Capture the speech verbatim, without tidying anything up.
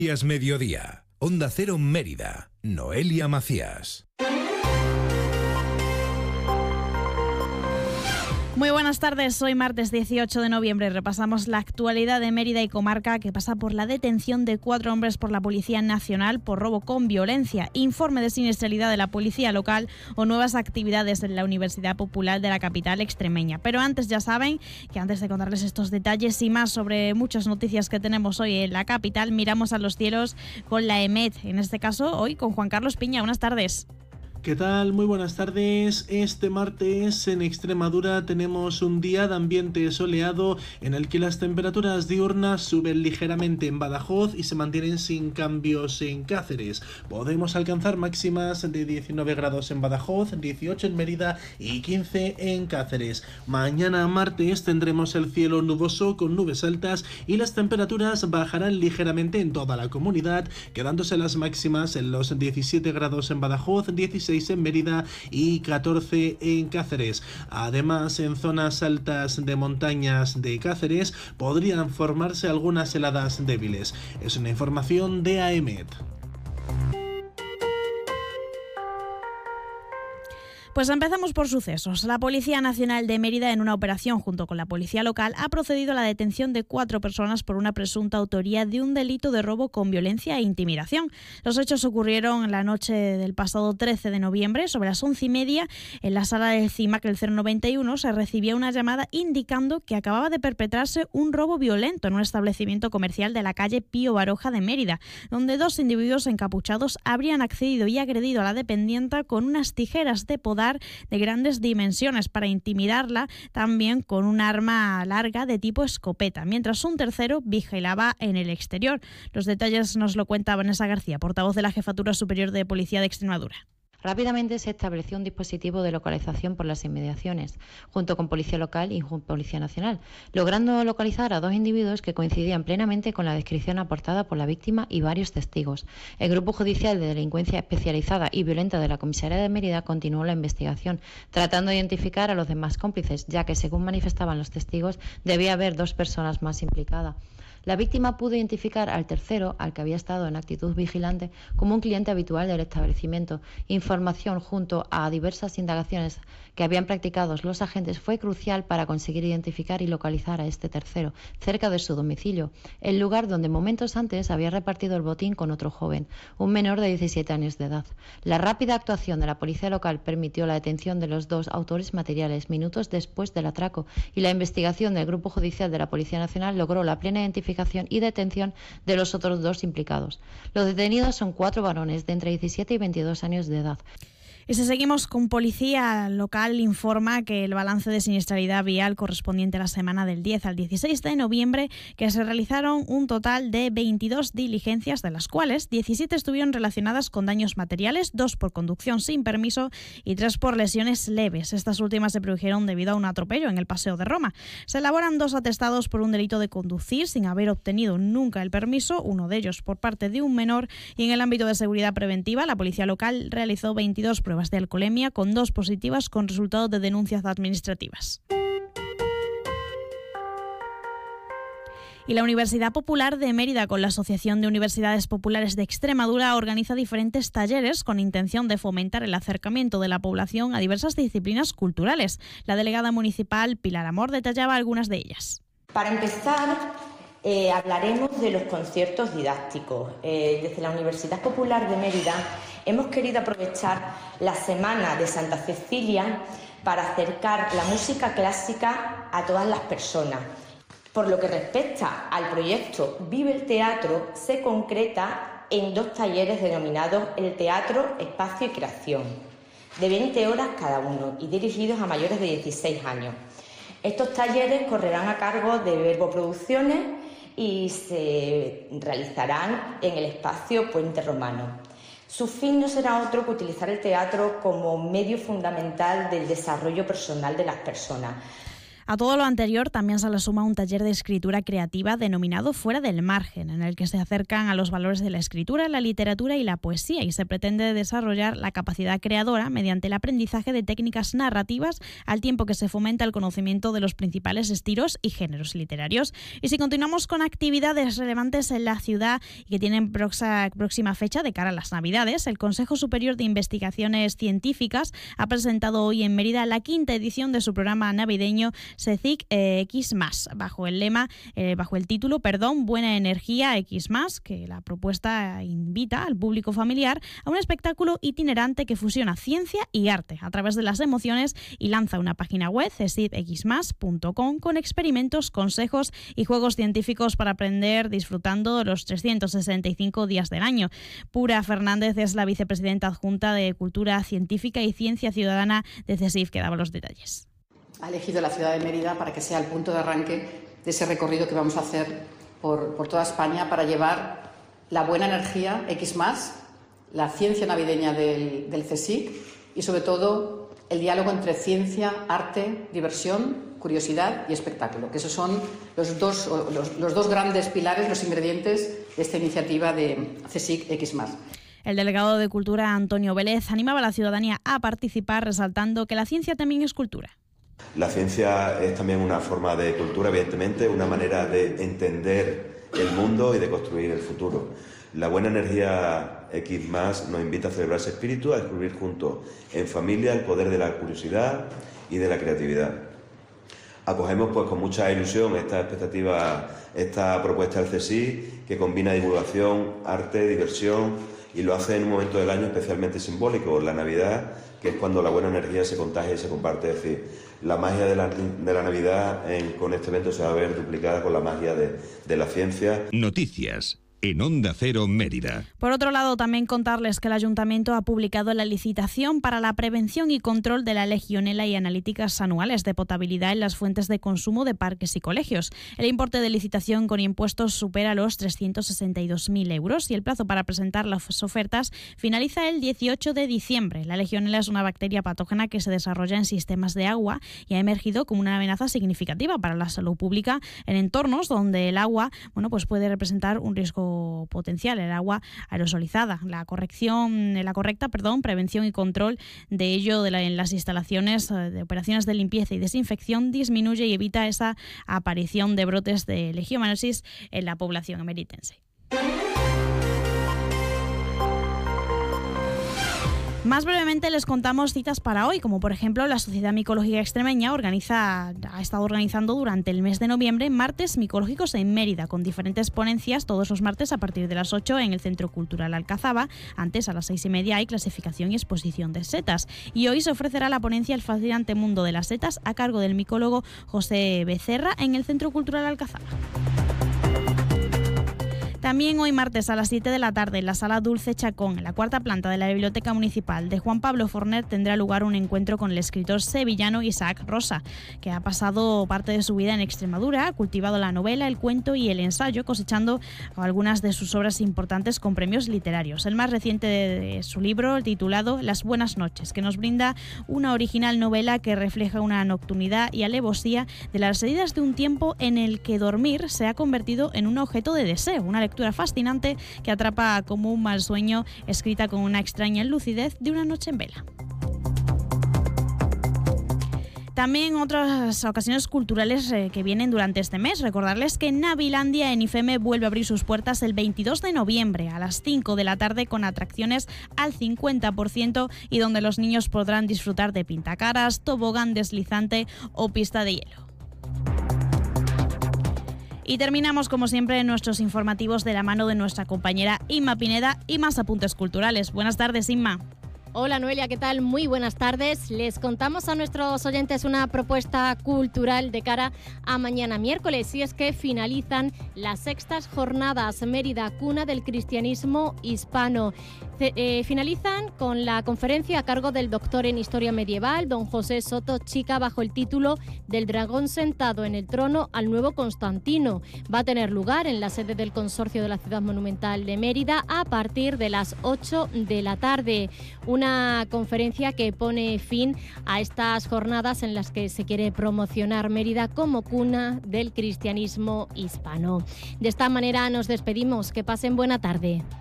Días Mediodía, Onda Cero Mérida, Noelia Macías. Muy buenas tardes, hoy martes dieciocho de noviembre repasamos la actualidad de Mérida y comarca, que pasa por la detención de cuatro hombres por la Policía Nacional por robo con violencia, informe de siniestralidad de la Policía Local o nuevas actividades en la Universidad Popular de la capital extremeña. Pero antes, ya saben que antes de contarles estos detalles y más sobre muchas noticias que tenemos hoy en la capital, miramos a los cielos con la EMET, en este caso hoy con Juan Carlos Piña. Buenas tardes. ¿Qué tal? Muy buenas tardes. Este martes en Extremadura tenemos un día de ambiente soleado en el que las temperaturas diurnas suben ligeramente en Badajoz y se mantienen sin cambios en Cáceres. Podemos alcanzar máximas de diecinueve grados en Badajoz, dieciocho en Mérida y quince en Cáceres. Mañana martes tendremos el cielo nuboso con nubes altas y las temperaturas bajarán ligeramente en toda la comunidad, quedándose las máximas en los diecisiete grados en Badajoz, dieciséis en Mérida y catorce en Cáceres. Además, en zonas altas de montañas de Cáceres podrían formarse algunas heladas débiles. Es una información de AEMET. Pues empezamos por sucesos. La Policía Nacional de Mérida, en una operación junto con la Policía Local, ha procedido a la detención de cuatro personas por una presunta autoría de un delito de robo con violencia e intimidación. Los hechos ocurrieron la noche del pasado trece de noviembre, sobre las once y media, en la sala del CIMAC del cero noventa y uno, se recibía una llamada indicando que acababa de perpetrarse un robo violento en un establecimiento comercial de la calle Pío Baroja de Mérida, donde dos individuos encapuchados habrían accedido y agredido a la dependienta con unas tijeras de podar de grandes dimensiones para intimidarla, también con un arma larga de tipo escopeta, mientras un tercero vigilaba en el exterior. Los detalles nos lo cuenta Vanessa García, portavoz de la Jefatura Superior de Policía de Extremadura. Rápidamente se estableció un dispositivo de localización por las inmediaciones, junto con Policía Local y Policía Nacional, logrando localizar a dos individuos que coincidían plenamente con la descripción aportada por la víctima y varios testigos. El Grupo Judicial de Delincuencia Especializada y Violenta de la Comisaría de Mérida continuó la investigación, tratando de identificar a los demás cómplices, ya que, según manifestaban los testigos, debía haber dos personas más implicadas. La víctima pudo identificar al tercero, al que había estado en actitud vigilante, como un cliente habitual del establecimiento. Información junto a diversas indagaciones que habían practicado los agentes fue crucial para conseguir identificar y localizar a este tercero, cerca de su domicilio, el lugar donde momentos antes había repartido el botín con otro joven, un menor de diecisiete años de edad. La rápida actuación de la policía local permitió la detención de los dos autores materiales minutos después del atraco, y la investigación del Grupo Judicial de la Policía Nacional logró la plena identificación y detención de los otros dos implicados. Los detenidos son cuatro varones de entre diecisiete y veintidós años de edad. Y si seguimos con Policía Local, informa que el balance de siniestralidad vial correspondiente a la semana del diez al dieciséis de noviembre, que se realizaron un total de veintidós diligencias, de las cuales diecisiete estuvieron relacionadas con daños materiales, dos por conducción sin permiso y tres por lesiones leves. Estas últimas se produjeron debido a un atropello en el Paseo de Roma. Se elaboran dos atestados por un delito de conducir sin haber obtenido nunca el permiso, uno de ellos por parte de un menor, y en el ámbito de seguridad preventiva, la Policía Local realizó veintidós pruebas de alcoholemia, con dos positivas con resultado de denuncias administrativas. Y la Universidad Popular de Mérida, con la Asociación de Universidades Populares de Extremadura, organiza diferentes talleres con intención de fomentar el acercamiento de la población a diversas disciplinas culturales. La delegada municipal Pilar Amor detallaba algunas de ellas. Para empezar, eh, hablaremos de los conciertos didácticos. Eh, desde la Universidad Popular de Mérida hemos querido aprovechar la Semana de Santa Cecilia para acercar la música clásica a todas las personas. Por lo que respecta al proyecto Vive el Teatro, se concreta en dos talleres denominados El Teatro, Espacio y Creación, de veinte horas cada uno y dirigidos a mayores de dieciséis años. Estos talleres correrán a cargo de Verbo Producciones y se realizarán en el espacio Puente Romano. Su fin no será otro que utilizar el teatro como medio fundamental del desarrollo personal de las personas. A todo lo anterior también se le suma un taller de escritura creativa denominado Fuera del Margen, en el que se acercan a los valores de la escritura, la literatura y la poesía, y se pretende desarrollar la capacidad creadora mediante el aprendizaje de técnicas narrativas, al tiempo que se fomenta el conocimiento de los principales estilos y géneros literarios. Y si continuamos con actividades relevantes en la ciudad y que tienen proxa, próxima fecha de cara a las Navidades, el Consejo Superior de Investigaciones Científicas ha presentado hoy en Mérida la quinta edición de su programa navideño CSIC eh, X más, bajo el lema, eh, bajo el título, perdón, Buena Energía X más, que la propuesta invita al público familiar a un espectáculo itinerante que fusiona ciencia y arte a través de las emociones y lanza una página web, c s i c x más punto com, con experimentos, consejos y juegos científicos para aprender disfrutando los trescientos sesenta y cinco días del año. Pura Fernández es la vicepresidenta adjunta de Cultura Científica y Ciencia Ciudadana de CSIC, que daba los detalles. Ha elegido la ciudad de Mérida para que sea el punto de arranque de ese recorrido que vamos a hacer por, por toda España para llevar la buena energía X más, la ciencia navideña del, del CSIC y, sobre todo, el diálogo entre ciencia, arte, diversión, curiosidad y espectáculo, que esos son los dos, los, los dos grandes pilares, los ingredientes de esta iniciativa de CSIC X más. El delegado de Cultura, Antonio Vélez, animaba a la ciudadanía a participar, resaltando que la ciencia también es cultura. La ciencia es también una forma de cultura, evidentemente, una manera de entender el mundo y de construir el futuro. La buena energía X más nos invita a celebrar ese espíritu, a descubrir juntos en familia el poder de la curiosidad y de la creatividad. Acogemos pues con mucha ilusión esta expectativa, esta propuesta del CSIC, que combina divulgación, arte, diversión, y lo hace en un momento del año especialmente simbólico, la Navidad, que es cuando la buena energía se contagia y se comparte. Es decir, la magia de la, de la Navidad en, con este evento se va a ver duplicada con la magia de, de la ciencia. Noticias en Onda Cero Mérida. Por otro lado, también contarles que el Ayuntamiento ha publicado la licitación para la prevención y control de la legionela y analíticas anuales de potabilidad en las fuentes de consumo de parques y colegios. El importe de licitación con impuestos supera los trescientos sesenta y dos mil euros y el plazo para presentar las ofertas finaliza el dieciocho de diciembre. La legionela es una bacteria patógena que se desarrolla en sistemas de agua y ha emergido como una amenaza significativa para la salud pública en entornos donde el agua, bueno, pues puede representar un riesgo potencial, el agua aerosolizada. La corrección, la correcta, perdón, prevención y control de ello de la, en las instalaciones de operaciones de limpieza y desinfección disminuye y evita esa aparición de brotes de legioneliasis en la población emeritense. Más brevemente les contamos citas para hoy, como por ejemplo la Sociedad Micológica Extremeña organiza, ha estado organizando durante el mes de noviembre martes micológicos en Mérida, con diferentes ponencias todos los martes a partir de las ocho en el Centro Cultural Alcazaba. Antes, a las seis y media, hay clasificación y exposición de setas. Y hoy se ofrecerá la ponencia El fascinante mundo de las setas a cargo del micólogo José Becerra en el Centro Cultural Alcazaba. También hoy martes a las siete de la tarde en la Sala Dulce Chacón, en la cuarta planta de la Biblioteca Municipal de Juan Pablo Forner, tendrá lugar un encuentro con el escritor sevillano Isaac Rosa, que ha pasado parte de su vida en Extremadura, ha cultivado la novela, el cuento y el ensayo, cosechando algunas de sus obras importantes con premios literarios. El más reciente de su libro, titulado Las buenas noches, que nos brinda una original novela que refleja una nocturnidad y alevosía de las heridas de un tiempo en el que dormir se ha convertido en un objeto de deseo, una lectura fascinante que atrapa como un mal sueño, escrita con una extraña lucidez de una noche en vela. También otras ocasiones culturales eh, que vienen durante este mes. Recordarles que Navilandia en IFEME vuelve a abrir sus puertas el veintidós de noviembre a las cinco de la tarde con atracciones al cincuenta por ciento y donde los niños podrán disfrutar de pintacaras, tobogán deslizante o pista de hielo. Y terminamos, como siempre, nuestros informativos de la mano de nuestra compañera Inma Pineda y más apuntes culturales. Buenas tardes, Inma. Hola Noelia, ¿qué tal? Muy buenas tardes. Les contamos a nuestros oyentes una propuesta cultural de cara a mañana miércoles, y es que finalizan las sextas jornadas Mérida, cuna del cristianismo hispano. Eh, finalizan con la conferencia a cargo del doctor en Historia Medieval, don José Soto Chica, bajo el título Del dragón sentado en el trono al nuevo Constantino. Va a tener lugar en la sede del Consorcio de la Ciudad Monumental de Mérida a partir de las ocho de la tarde. Una Una conferencia que pone fin a estas jornadas en las que se quiere promocionar Mérida como cuna del cristianismo hispano. De esta manera nos despedimos. Que pasen buena tarde.